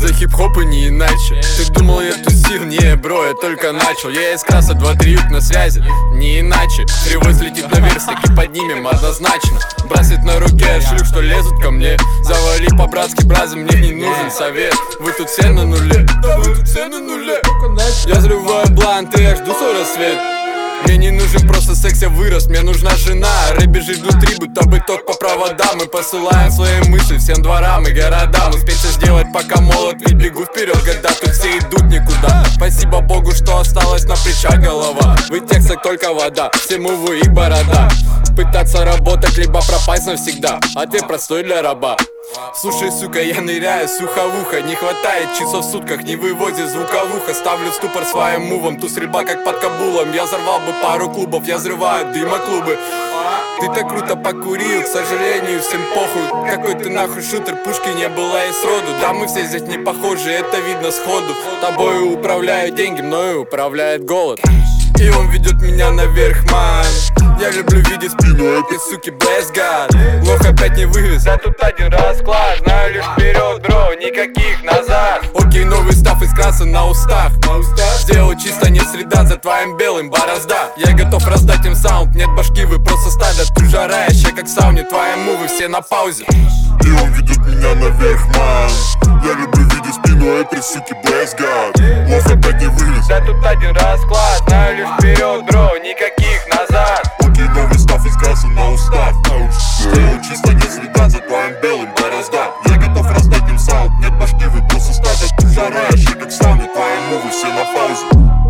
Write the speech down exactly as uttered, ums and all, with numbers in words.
за хип-хоп и не иначе. Ты думал я тусил? Не, бро, я только начал. Я из краса, два-три юг на связи, не иначе. Привоз летит на верстаке, поднимем однозначно. Браслет на руке, шлюх, что лезут ко мне. Завали по-братски, бразы, мне не нужен совет. Вы тут все на нуле, да вы тут все на нуле. Я взрываю бланты, я жду свой рассвет. Мне не нужен просто секс, я вырос, мне нужна жена. Рэп бежит внутри, будто бы ток по проводам. Мы посылаем свои мысли всем дворам и городам. Успеть все сделать, пока молод, ведь бегу вперед. Года тут все идут никуда. Спасибо Богу, что осталась на плечах голова. В их текстах только вода, все мувы и борода. Пытаться работать, либо пропасть навсегда. Ответ простой для раба. Слушай, сука, я ныряю, суховуха. Не хватает часов в сутках, не вывозит звуковуха. Ставлю в ступор своим мувом, ту стрельба как под Кабулом. Я взорвал бы пару клубов, я взрываю дыма-клубы. Ты так круто покурил, к сожалению, всем похуй. Какой ты нахуй шутер, пушки не было и сроду. Да мы все здесь не похожи, это видно сходу. Тобою управляют деньги, мною управляет голод. И он ведет меня наверх, ман. Я люблю видеть спину этой суки, bless God. Лох опять не вывез, а тут один расклад. Знаю лишь вперед, бро, никаких назад. Окей, новый став из краса на устах. Сделал чисто, не среда, за твоим белым борозда. Я готов раздать им саунд, нет башки, вы просто стадо. Ты жарающая, как в сауне, твои мувы все на паузе. И он ведет меня наверх, ман. Я люблю видеть спину этой суки, bless God. Лох опять не вывез, да тут один расклад. Знаю лишь вперед, бро, никаких назад. окей, новый став из краса на устав. Сделал чисто, не следа за твоим белым борозда. Я готов раздать им саунд, нет башки, вы просто стадо. Ты жарающий, как в сауне, твои мувы все на паузе.